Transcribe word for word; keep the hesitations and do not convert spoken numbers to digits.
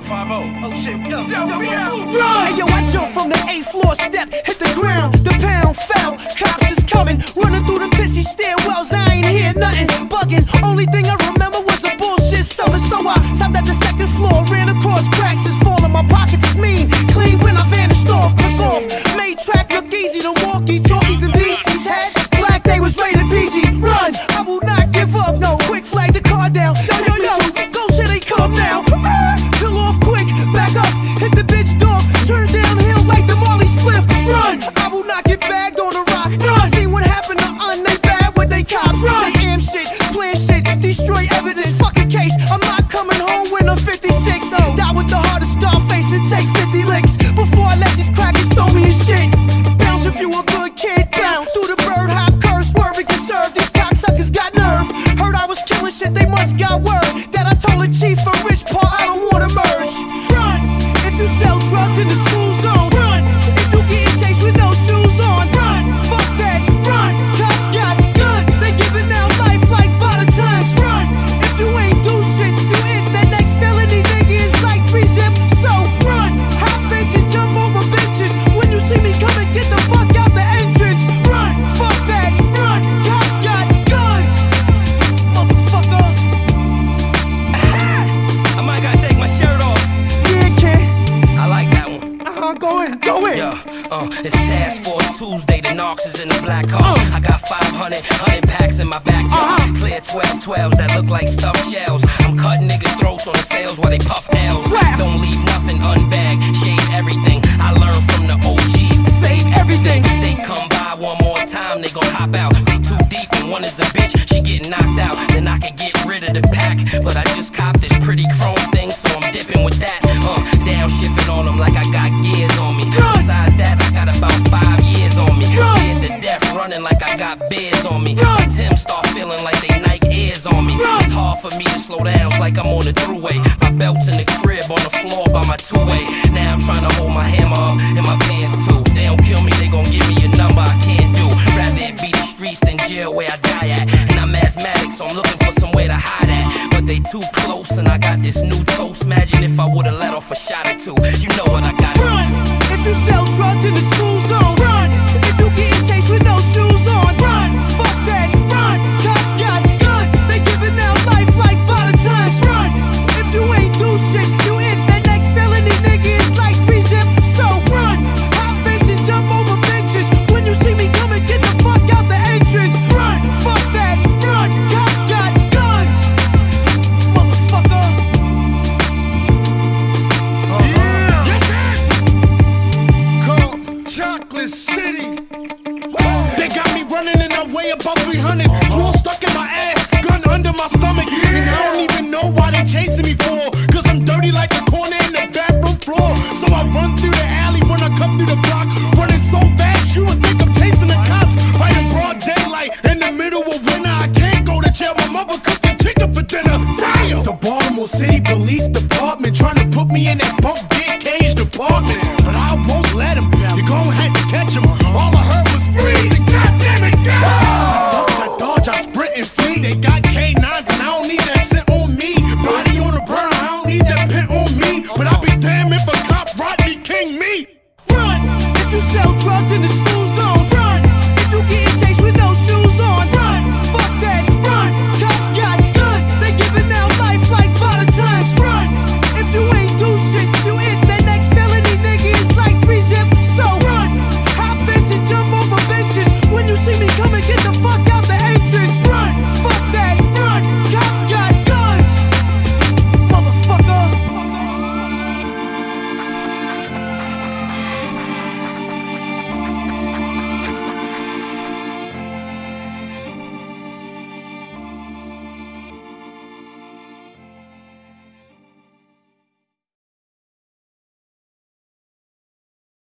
five oh. Oh shit, yo, yo, yo, yo, yo, run! Hey yo, I jumped from the eighth floor step, hit the ground, the pound fell. Cops is coming, running through the pissy stairwells. I ain't hear nothing, bugging. Only thing I remember was a bullshit summer. So I stopped at the second floor, ran across cracks, is falling. My pockets is mean, clean when I vanished off, took off. Made track look easy, the walkie talkies and B Gs had. Black day was rated P G. Run, I will not give up. No, quick flag the car down. Yo, yo, yo, go till they come now. Peel off quick, back up, hit the bitch dog, turn downhill like the Marley spliff. Run, I will not get bagged on a rock. Run, see what happened to Un, they bad with they cops. Run, they am shit, plan shit, destroy evidence. Fuck a case, I'm not coming home when I'm fifty-six. Oh, die with the heart of Scarface and take fifty licks before I let these crackers throw me in shit. Bounce if you a good kid, bounce through the bird hop, curse, swerving, conserve. These cocksuckers got nerve. Heard I was killing shit, they must got word that I told the chief for rich Paul I don't wanna merge. Run, if you sell drugs in the school zone. Run, if you getting chased with no shoes on. Run, fuck that, run, cops got guns, they giving out life like Botatons. Run, if you ain't do shit, you hit that next felony, nigga, is like three zip. So run, hop faces, jump over benches. When you see me coming, get the fuck out the entrance. Run, fuck that, run, cops got guns, motherfucker. I might gotta take my shirt off. Yeah, kid. I like that one. Uh-huh, go in, go in. Yeah, uh, it's Task Force Tuesday, the Knox is in the black car. Uh. I got five hundred, one hundred packs in my backyard. Uh-huh. Clear twelve twelves that look like stuffed shells. I'm cutting niggas' throats on the sales while they puff L's. Wow. Don't leave nothing unbagged, shave everything. I learned from the O Gs to save everything. If they come by one more time, they gon' hop out. They too deep and one is a bitch, she get knocked out. Then I can get rid of the pack, but I just copped this pretty chrome thing, so I'm dipping with that. Uh, downshifting on them like I got gears on me. Besides that, I got about five years on me. Scared to death, running like I got bears on me. My Tim start feeling like they Nike Airs on me. It's hard for me to slow down, it's like I'm on the throughway. My belt's in the crib on the floor by my two-way. Now I'm trying to hold my hammer up in my pants too. They don't kill me, they gon' give me a number I can't do. Rather it be the streets than jail where I die at. And I'm asthmatic, so I'm looking for somewhere to hide at. But they too close and I got this new toast. Imagine if I would've let off a shot or two. You know what I got. Run, if you sell drugs in the school zone. Run, if you getting chased with no shoes on. Run, fuck that, run, cops got guns, they giving out life like Botatons. Run, if you ain't do shit, you hit that next felony, nigga, it's like three zip. So run, hop faces, jump over benches. When you see me coming, get the fuck out the entrance. Run, fuck that, run, cops got guns, motherfucker. Yeah. Yes, yes. Called Chocolate City. They got me running in that way about three hundred. Draw stuck in my ass, gun under my stomach. And I don't even know why they chasing me for. Cause I'm dirty like a corner in the bathroom floor. So I run through the alley when I come through the block. Running so fast, you would think I'm chasing the cops. Right in broad daylight, in the middle of winter. I can't go to jail, my mother cooking chicken for dinner. Damn! The Baltimore City Police Department trying to put me in that bunk